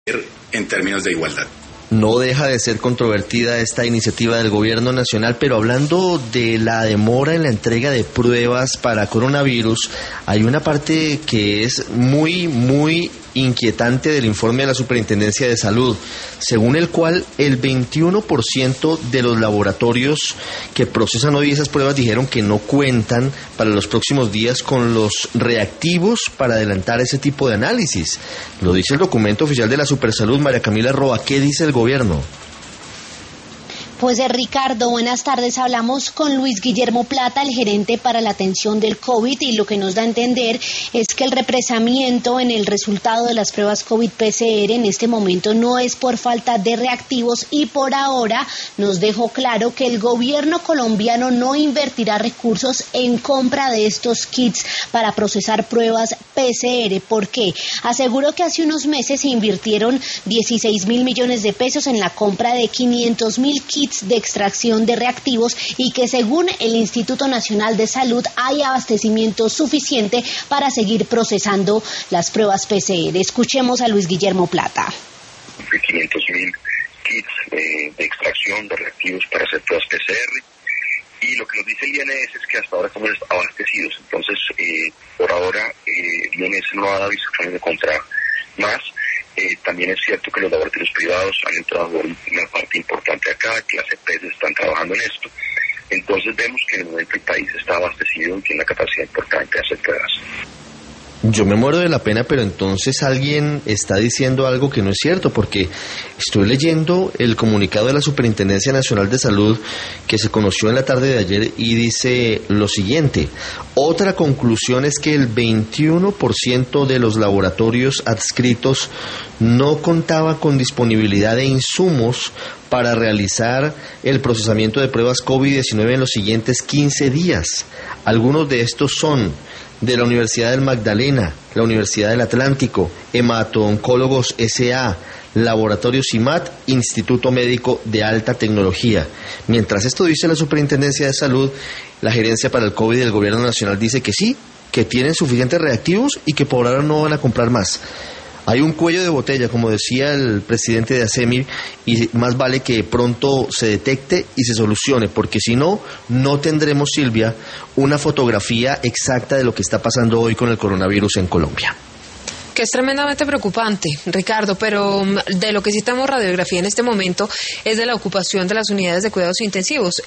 en términos de igualdad. No deja de ser controvertida esta iniciativa del gobierno nacional, pero hablando de la demora en la entrega de pruebas para coronavirus, hay una parte que es muy inquietante del informe de la Superintendencia de Salud, según el cual el 21% de los laboratorios que procesan hoy esas pruebas dijeron que no cuentan para los próximos días con los reactivos para adelantar ese tipo de análisis. Lo dice el documento oficial de la Supersalud. María Camila Roa, ¿qué dice el gobierno? Pues Ricardo, buenas tardes. Hablamos con Luis Guillermo Plata, el gerente para la atención del COVID, y lo que nos da a entender es que el represamiento en el resultado de las pruebas COVID-PCR en este momento no es por falta de reactivos, y por ahora nos dejó claro que el gobierno colombiano no invertirá recursos en compra de estos kits para procesar pruebas PCR. ¿Por qué? Aseguró que hace unos meses se invirtieron 16.000 millones de pesos en la compra de 500.000 kits de extracción de reactivos, y que según el Instituto Nacional de Salud hay abastecimiento suficiente para seguir procesando las pruebas PCR. Escuchemos a Luis Guillermo Plata. 500.000 kits de extracción de reactivos para hacer pruebas PCR, y lo que nos dice el INS es que hasta ahora estamos abastecidos. Entonces, por ahora, el INS no ha dado instrucciones de comprar más. También es cierto que los laboratorios privados han entrado una parte importante acá, que las EPS están trabajando en esto. Entonces vemos que en el momento el país está abastecido y tiene una capacidad importante de hacer pruebas. Yo me muero de la pena, pero entonces alguien está diciendo algo que no es cierto, porque estoy leyendo el comunicado de la Superintendencia Nacional de Salud que se conoció en la tarde de ayer, y dice lo siguiente: otra conclusión es que el 21% de los laboratorios adscritos no contaba con disponibilidad de insumos para realizar el procesamiento de pruebas COVID-19 en los siguientes 15 días. Algunos de estos son de la Universidad del Magdalena, la Universidad del Atlántico, Hemato-Oncólogos S.A., Laboratorio CIMAT, Instituto Médico de Alta Tecnología. Mientras esto dice la Superintendencia de Salud, la Gerencia para el COVID del Gobierno Nacional dice que sí, que tienen suficientes reactivos y que por ahora no van a comprar más. Hay un cuello de botella, como decía el presidente de ASEMI, y más vale que pronto se detecte y se solucione, porque si no, no tendremos, Silvia, una fotografía exacta de lo que está pasando hoy con el coronavirus en Colombia. Que es tremendamente preocupante, Ricardo, pero de lo que sí tenemos radiografía en este momento es de la ocupación de las unidades de cuidados intensivos.